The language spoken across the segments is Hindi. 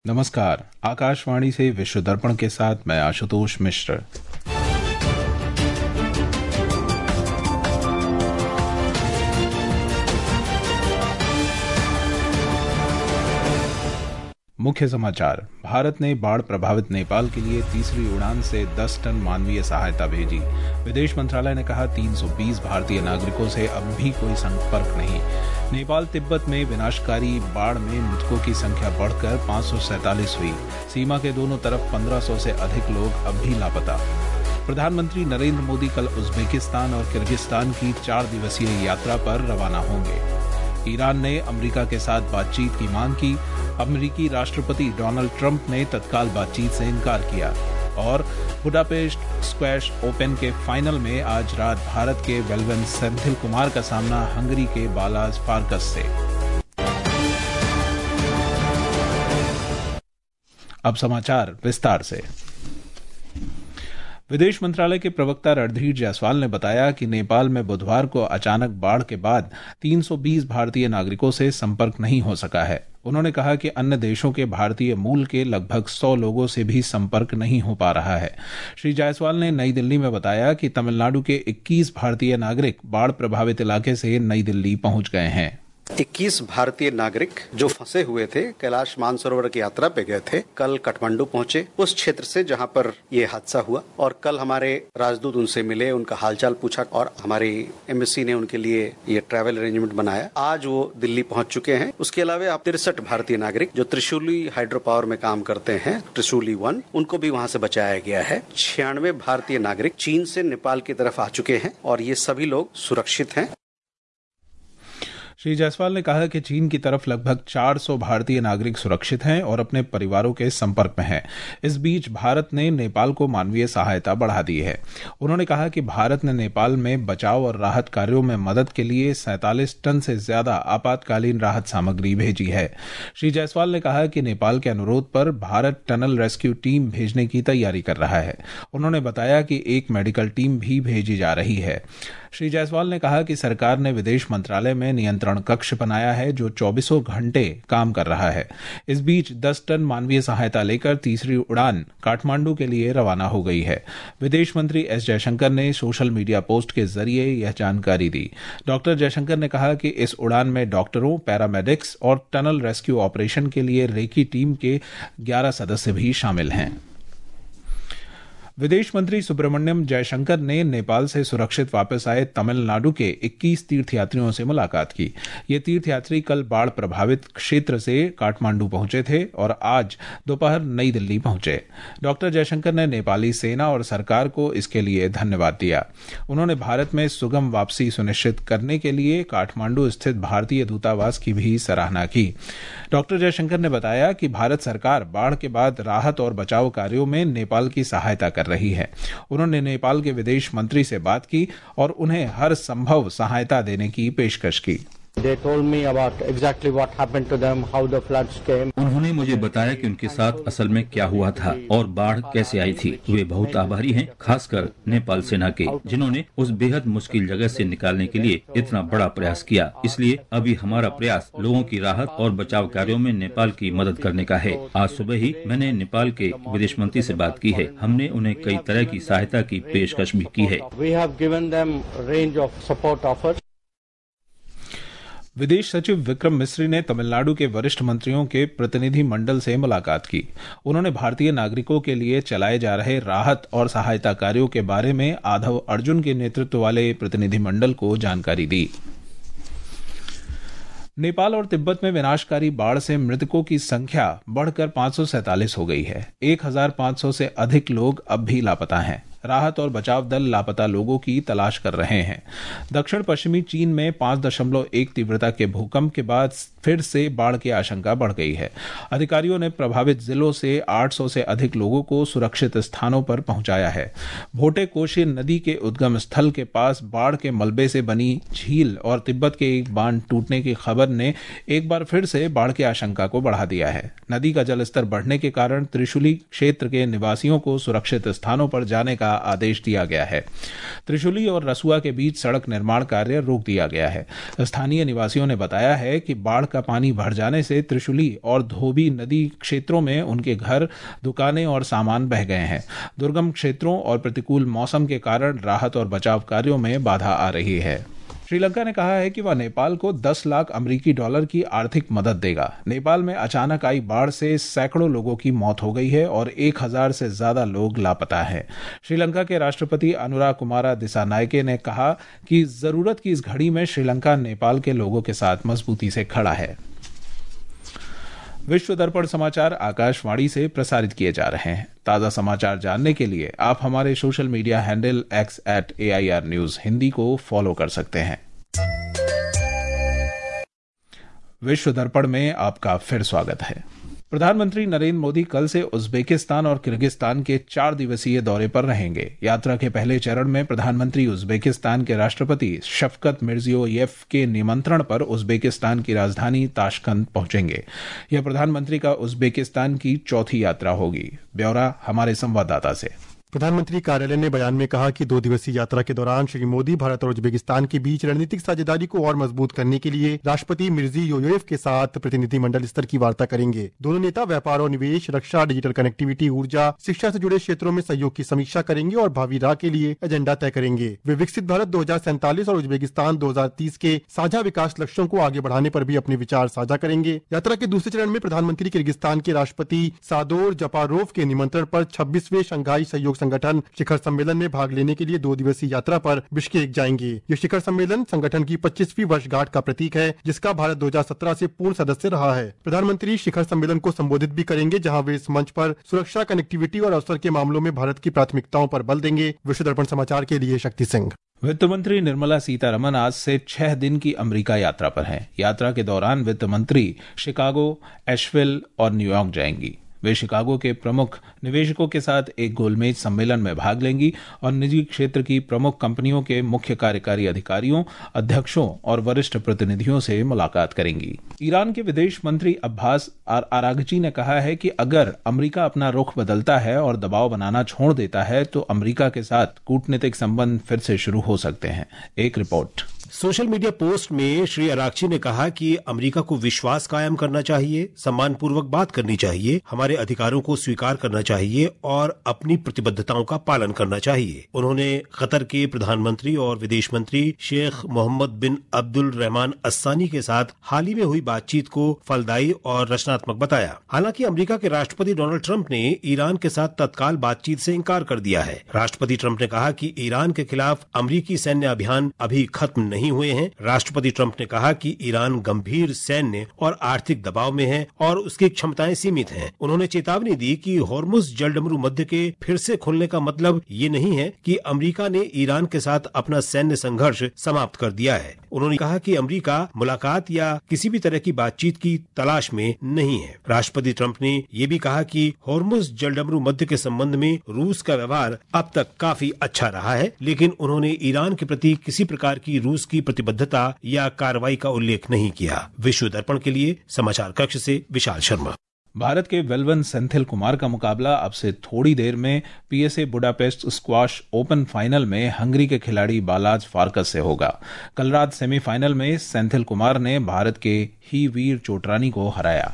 नमस्कार। आकाशवाणी से विश्व दर्पण के साथ मैं आशुतोष मिश्र। मुख्य समाचार। भारत ने बाढ़ प्रभावित नेपाल के लिए तीसरी उड़ान से 10 टन मानवीय सहायता भेजी। विदेश मंत्रालय ने कहा 320 भारतीय नागरिकों से अब भी कोई संपर्क नहीं। नेपाल तिब्बत में विनाशकारी बाढ़ में मृतकों की संख्या बढ़कर 547 हुई। सीमा के दोनों तरफ 1500 से अधिक लोग अब भी लापता। प्रधानमंत्री नरेंद्र मोदी कल उज्बेकिस्तान और किर्गिस्तान की 4 दिवसीय यात्रा पर रवाना होंगे। ईरान ने अमेरिका के साथ बातचीत की मांग की। अमेरिकी राष्ट्रपति डोनाल्ड ट्रंप ने तत्काल बातचीत से इनकार किया। और बुडापेस्ट स्क्वैश ओपन के फाइनल में आज रात भारत के वेलवेन सेंथिल कुमार का सामना हंगरी के बालाज फार्कस से। अब समाचार विस्तार से। विदेश मंत्रालय के प्रवक्ता रणधीर जायसवाल ने बताया कि नेपाल में बुधवार को अचानक बाढ़ के बाद 320 भारतीय नागरिकों से संपर्क नहीं हो सका है। उन्होंने कहा कि अन्य देशों के भारतीय मूल के लगभग 100 लोगों से भी संपर्क नहीं हो पा रहा है। श्री जायसवाल ने नई दिल्ली में बताया कि तमिलनाडु के 21 भारतीय नागरिक बाढ़ प्रभावित इलाके से नई दिल्ली पहुंच गए हैं। 21 भारतीय नागरिक जो फंसे हुए थे, कैलाश मानसरोवर की यात्रा पे गए थे, कल काठमांडू पहुंचे उस क्षेत्र से जहां पर ये हादसा हुआ। और कल हमारे राजदूत उनसे मिले, उनका हालचाल पूछा और हमारी एम्बेसी ने उनके लिए ये ट्रैवल अरेंजमेंट बनाया। आज वो दिल्ली पहुंच चुके हैं। उसके अलावा 63 भारतीय नागरिक जो त्रिशूली हाइड्रो पावर में काम करते हैं, त्रिशूली 1, उनको भी वहां से बचाया गया है। 96 भारतीय नागरिक चीन से नेपाल की तरफ आ चुके हैं और ये सभी लोग सुरक्षित हैं। श्री जायसवाल ने कहा कि चीन की तरफ लगभग 400 भारतीय नागरिक सुरक्षित हैं और अपने परिवारों के संपर्क में हैं। इस बीच भारत ने नेपाल को मानवीय सहायता बढ़ा दी है। उन्होंने कहा कि भारत ने नेपाल में बचाव और राहत कार्यों में मदद के लिए 47 टन से ज्यादा आपातकालीन राहत सामग्री भेजी है। श्री जायसवाल ने कहा कि नेपाल के अनुरोध पर भारत टनल रेस्क्यू टीम भेजने की तैयारी कर रहा है। उन्होंने बताया कि एक मेडिकल टीम भी भेजी जा रही है। श्री जायसवाल ने कहा कि सरकार ने विदेश मंत्रालय में नियंत्रण कक्ष बनाया है जो 24 घंटे काम कर रहा है। इस बीच 10 टन मानवीय सहायता लेकर तीसरी उड़ान काठमांडू के लिए रवाना हो गई है। विदेश मंत्री एस जयशंकर ने सोशल मीडिया पोस्ट के जरिए यह जानकारी दी। डॉक्टर जयशंकर ने कहा कि इस उड़ान में डॉक्टरों, पैरामेडिक्स और टनल रेस्क्यू ऑपरेशन के लिए रेकी टीम के 11 सदस्य भी शामिल हैं। विदेश मंत्री सुब्रमण्यम जयशंकर ने नेपाल से सुरक्षित वापस आए तमिलनाडु के 21 तीर्थयात्रियों से मुलाकात की। ये तीर्थयात्री कल बाढ़ प्रभावित क्षेत्र से काठमांडू पहुंचे थे और आज दोपहर नई दिल्ली पहुंचे। डॉक्टर जयशंकर ने नेपाली सेना और सरकार को इसके लिए धन्यवाद दिया। उन्होंने भारत में सुगम वापसी सुनिश्चित करने के लिए काठमांडू स्थित भारतीय दूतावास की भी सराहना की। डॉक्टर जयशंकर ने बताया कि भारत सरकार बाढ़ के बाद राहत और बचाव कार्यों में नेपाल की सहायता कर रही है। उन्होंने नेपाल के विदेश मंत्री से बात की और उन्हें हर संभव सहायता देने की पेशकश की। They told me about exactly what happened to them, how the floods came. उन्होंने मुझे बताया कि उनके साथ असल में क्या हुआ था और बाढ़ कैसे आई थी। वे बहुत आभारी हैं, खासकर नेपाल सेना के, जिन्होंने उस बेहद मुश्किल जगह से निकालने के लिए इतना बड़ा प्रयास किया। इसलिए अभी हमारा प्रयास लोगों की राहत और बचाव कार्यों में नेपाल की मदद करने का है। आज सुबह ही मैंने नेपाल के विदेश मंत्री से बात की है। हमने उन्हें कई तरह की सहायता की पेशकश भी की है। We have given them range of support offers. विदेश सचिव विक्रम मिस्री ने तमिलनाडु के वरिष्ठ मंत्रियों के प्रतिनिधि मंडल से मुलाकात की। उन्होंने भारतीय नागरिकों के लिए चलाए जा रहे राहत और सहायता कार्यों के बारे में आधव अर्जुन के नेतृत्व वाले प्रतिनिधि मंडल को जानकारी दी। नेपाल और तिब्बत में विनाशकारी बाढ़ से मृतकों की संख्या बढ़कर 547 हो गई है। 1500 से अधिक लोग अब भी लापता हैं। राहत और बचाव दल लापता लोगों की तलाश कर रहे हैं। दक्षिण पश्चिमी चीन में 5.1 तीव्रता के भूकंप के बाद फिर से बाढ़ की आशंका बढ़ गई है। अधिकारियों ने प्रभावित जिलों से 800 से अधिक लोगों को सुरक्षित स्थानों पर पहुंचाया है। भोटे कोशी नदी के उद्गम स्थल के पास बाढ़ के मलबे से बनी झील और तिब्बत के एक बांध टूटने की खबर ने एक बार फिर से बाढ़ की आशंका को बढ़ा दिया है। नदी का जलस्तर बढ़ने के कारण त्रिशूली क्षेत्र के निवासियों को सुरक्षित स्थानों पर जाने का का आदेश दिया गया है। त्रिशूली और रसुआ के बीच सड़क निर्माण कार्य रोक दिया गया है। स्थानीय निवासियों ने बताया है कि बाढ़ का पानी भर जाने से त्रिशूली और धोबी नदी क्षेत्रों में उनके घर, दुकानें और सामान बह गए हैं। दुर्गम क्षेत्रों और प्रतिकूल मौसम के कारण राहत और बचाव कार्यों में बाधा आ रही है। श्रीलंका ने कहा है कि वह नेपाल को 10 लाख अमेरिकी डॉलर की आर्थिक मदद देगा। नेपाल में अचानक आई बाढ़ से सैकड़ों लोगों की मौत हो गई है और 1000 से ज्यादा लोग लापता हैं। श्रीलंका के राष्ट्रपति अनुरा कुमारा दिसानायके ने कहा कि जरूरत की इस घड़ी में श्रीलंका नेपाल के लोगों के साथ मजबूती से खड़ा है। विश्व दर्पण समाचार आकाशवाणी से प्रसारित किए जा रहे हैं। ताज़ा समाचार जानने के लिए आप हमारे social media handle X@AIR News Hindi को फॉलो कर सकते हैं। विश्व दर्पण में आपका फिर स्वागत है। प्रधानमंत्री नरेंद्र मोदी कल से उज्बेकिस्तान और किर्गिस्तान के 4 दिवसीय दौरे पर रहेंगे। यात्रा के पहले चरण में प्रधानमंत्री उज्बेकिस्तान के राष्ट्रपति शफकत मिर्जियोयेव के निमंत्रण पर उज्बेकिस्तान की राजधानी ताशकंद पहुंचेंगे। यह प्रधानमंत्री का उज्बेकिस्तान की चौथी यात्रा होगी। ब्यौरा हमारे संवाददाता से। प्रधानमंत्री कार्यालय ने बयान में कहा कि 2 दिवसीय यात्रा के दौरान श्री मोदी भारत और उज्बेकिस्तान के बीच रणनीतिक साझेदारी को और मजबूत करने के लिए राष्ट्रपति मिर्जियोयेव के साथ प्रतिनिधिमंडल स्तर की वार्ता करेंगे। दोनों नेता व्यापार और निवेश, रक्षा, डिजिटल कनेक्टिविटी, ऊर्जा, शिक्षा से जुड़े क्षेत्रों में सहयोग की समीक्षा करेंगे और भावी राह के लिए एजेंडा तय करेंगे। वे विकसित भारत 2047 और उज्बेकिस्तान 2030 के साझा विकास लक्ष्यों को आगे बढ़ाने पर भी अपने विचार साझा करेंगे। यात्रा के दूसरे चरण में प्रधानमंत्री किर्गिस्तान के राष्ट्रपति सादोर जपारोव के निमंत्रण पर 26वें शंघाई सहयोग संगठन शिखर सम्मेलन में भाग लेने के लिए 2 दिवसीय यात्रा पर बिश्केक जाएंगे। ये शिखर सम्मेलन संगठन की 25वीं वर्षगांठ का प्रतीक है, जिसका भारत 2017 से पूर्ण सदस्य रहा है। प्रधानमंत्री शिखर सम्मेलन को संबोधित भी करेंगे, जहां वे इस मंच पर सुरक्षा, कनेक्टिविटी और अवसर के मामलों में भारत की प्राथमिकताओं पर बल देंगे। विश्व दर्पण समाचार के लिए शक्ति सिंह। वित्त मंत्री निर्मला सीतारमण आज से 6 दिन की अमेरिका यात्रा पर हैं। यात्रा के दौरान वित्त मंत्री शिकागो, एशविल और न्यूयॉर्क जाएंगी। वे शिकागो के प्रमुख निवेशकों के साथ एक गोलमेज सम्मेलन में भाग लेंगी और निजी क्षेत्र की प्रमुख कंपनियों के मुख्य कार्यकारी अधिकारियों, अध्यक्षों और वरिष्ठ प्रतिनिधियों से मुलाकात करेंगी। ईरान के विदेश मंत्री अब्बास आरागची ने कहा है कि अगर अमेरिका अपना रुख बदलता है और दबाव बनाना छोड़ देता है तो अमेरिका के साथ कूटनीतिक संबंध फिर से शुरू हो सकते हैं। एक रिपोर्ट। सोशल मीडिया पोस्ट में श्री अरागची ने कहा कि अमेरिका को विश्वास कायम करना चाहिए, सम्मानपूर्वक बात करनी चाहिए, हमारे अधिकारों को स्वीकार करना चाहिए और अपनी प्रतिबद्धताओं का पालन करना चाहिए। उन्होंने कतर के प्रधानमंत्री और विदेश मंत्री शेख मोहम्मद बिन अब्दुल रहमान अस्सानी के साथ हाल ही में हुई बातचीत को फलदायी और रचनात्मक बताया। हालांकि अमेरिका के राष्ट्रपति डोनाल्ड ट्रंप ने ईरान के साथ तत्काल बातचीत से इनकार कर दिया है। राष्ट्रपति ट्रंप ने कहा कि ईरान के खिलाफ अमेरिकी सैन्य अभियान अभी खत्म नहीं हुए हैं। राष्ट्रपति ट्रंप ने कहा कि ईरान गंभीर सैन्य और आर्थिक दबाव में है और उसकी क्षमताएं सीमित हैं। उन्होंने चेतावनी दी कि होर्मुज जलडमरू मध्य के फिर से खुलने का मतलब ये नहीं है कि अमेरिका ने ईरान के साथ अपना सैन्य संघर्ष समाप्त कर दिया है। उन्होंने कहा कि अमेरिका मुलाकात या किसी भी तरह की बातचीत की तलाश में नहीं है। राष्ट्रपति ट्रंप ने ये भी कहा कि होर्मुज जलडमरू मध्य के संबंध में रूस का व्यवहार अब तक काफी अच्छा रहा है, लेकिन उन्होंने ईरान के प्रति किसी प्रकार की रूस की प्रतिबद्धता या कार्रवाई का उल्लेख नहीं किया। विश्व दर्पण के लिए समाचार कक्ष से विशाल शर्मा। भारत के वेलवन सेंथिल कुमार का मुकाबला अब से थोड़ी देर में PSA Budapest squash open final में हंगरी के खिलाड़ी बालाज फारकस से होगा। कल रात सेमीफाइनल में सेंथिल कुमार ने भारत के ही वीर चोटरानी को हराया।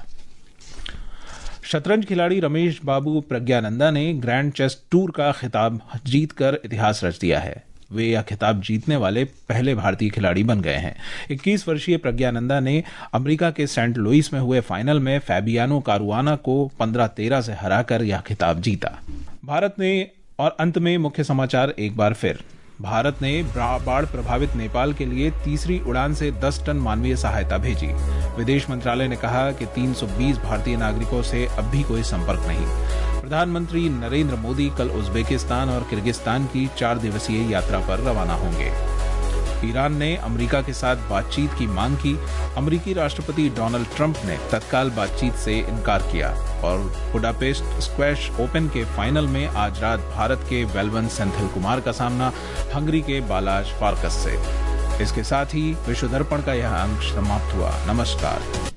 शतरंज खिलाड़ी रमेश बाबू प्रज्ञानंदा ने ग्रैंड चेस टूर का खिताब जीतकर इतिहास रच दिया है। वे यह खिताब जीतने वाले पहले भारतीय खिलाड़ी बन गए हैं। 21 वर्षीय प्रज्ञानंदा ने अमेरिका के सेंट लुइस में हुए फाइनल में फैबियानो कारुआना को 15-13 से हराकर यह खिताब जीता। भारत ने और अंत में मुख्य समाचार एक बार फिर। भारत ने बाढ़ प्रभावित नेपाल के लिए तीसरी उड़ान से 10 टन मानवीय सहायता भेजी। विदेश मंत्रालय ने कहा कि 320 भारतीय नागरिकों से अब भी कोई संपर्क नहीं। प्रधानमंत्री नरेंद्र मोदी कल उज्बेकिस्तान और किर्गिस्तान की 4 दिवसीय यात्रा पर रवाना होंगे। ईरान ने अमेरिका के साथ बातचीत की मांग की। अमेरिकी राष्ट्रपति डोनाल्ड ट्रंप ने तत्काल बातचीत से इनकार किया। और बुडापेस्ट स्क्वैश ओपन के फाइनल में आज रात भारत के वेलवन सेंथिल कुमार का सामना हंगरी के बालाज फारकस से। इसके साथ ही विश्व दर्पण का यह अंक समाप्त हुआ। नमस्कार।